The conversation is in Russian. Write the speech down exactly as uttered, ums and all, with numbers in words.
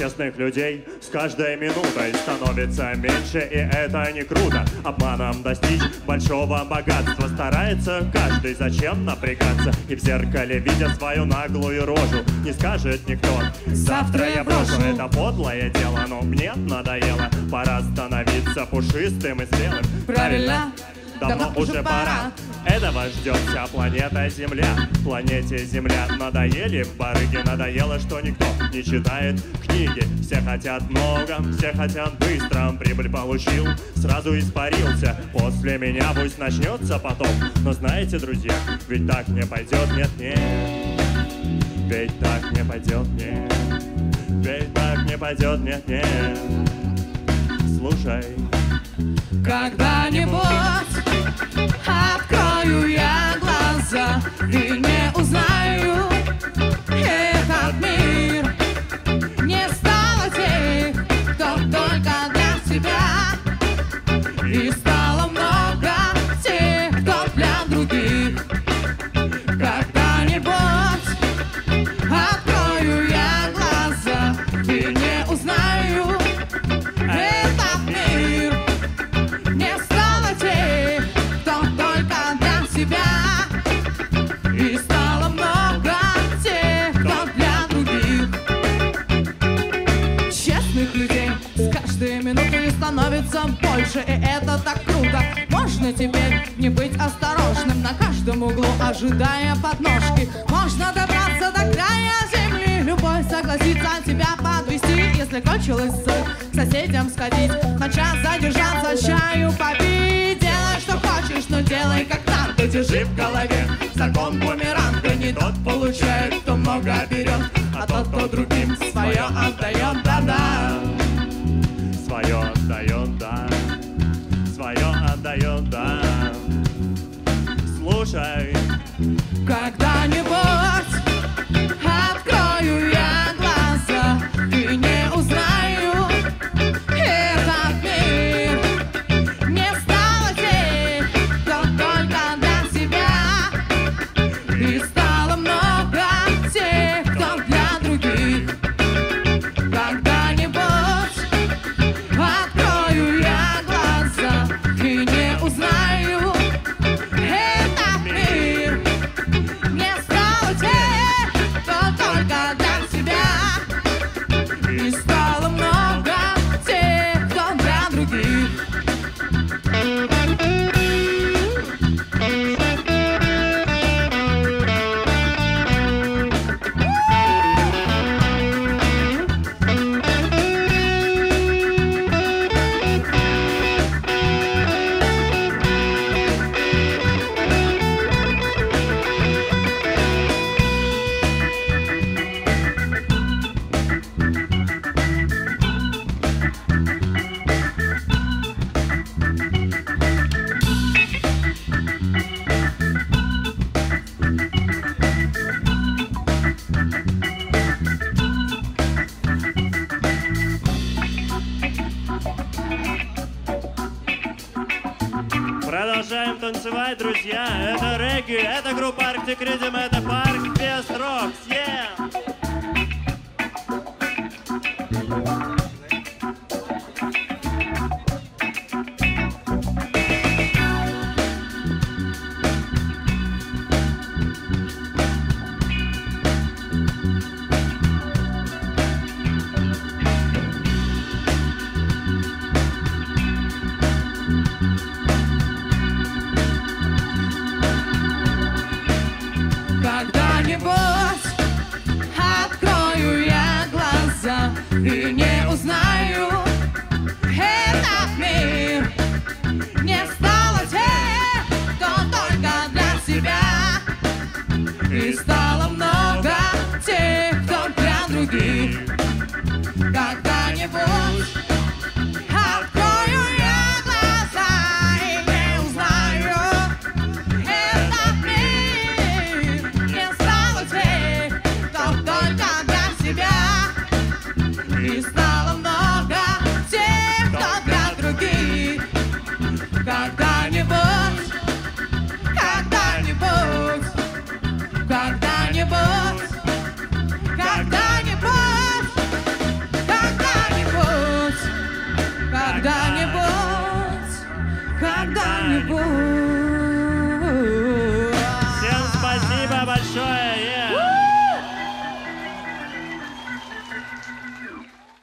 Честных людей с каждой минутой становится меньше, и это не круто. Обманом достичь большого богатства старается каждый, зачем напрягаться? И в зеркале, видя свою наглую рожу, не скажет никто: завтра я брошу. Это подлое дело, но мне надоело. Пора становиться пушистым и смелым. Правильно, давно, давно уже пора. Этого ждет вся планета Земля. Планете Земля надоели барыги, надоело, что никто не читает книги. Все хотят много, все хотят быстро. Прибыль получил, сразу испарился. После меня пусть начнется потом. Но знаете, друзья, ведь так не пойдет, нет, нет. Ведь так не пойдет, нет. Ведь так не пойдет, нет, нет. Слушай, когда-нибудь открою я глаза и не узнаю этот мир. Не стало тех, кто только для себя, и стало много тех, кто для других. Когда-нибудь открою я глаза и не узнаю этот мир. Не стало тех, кто только для себя, и стало много тех, кто для других. Честных людей с каждой минутой становится больше, и это так круто. Можно теперь не быть осторожным на каждом углу, ожидая подножки. Можно добраться до края земли, любой согласится тебя подвести. Если кончилось с соседям сходить, на час задержаться, чаю попить. Делай, что хочешь, но делай как надо. Держи в голове закон бумеранга. Не тот получает, кто много берет, а тот, кто другим свое отдает, да-да. свое отдает, да. Свое отдает, да. Слушай, когда-нибудь открою я глаза и не узнаю этот мир. Не стало тех, кто только для себя, и стало много тех, кто для других. Когда-нибудь открою я глаза и не узнаю этот мир. Не стало тех, кто только для себя, и стало много тех, кто для других. продолжаем танцевать, друзья. Это регги, это группа Arctic Rhythm, это Park Fest Rocks. Yeah! Когда-нибудь открою я глаза и не узнаю этот мир. Не стало тех, кто только для себя, и стало много тех, кто для других. Когда-нибудь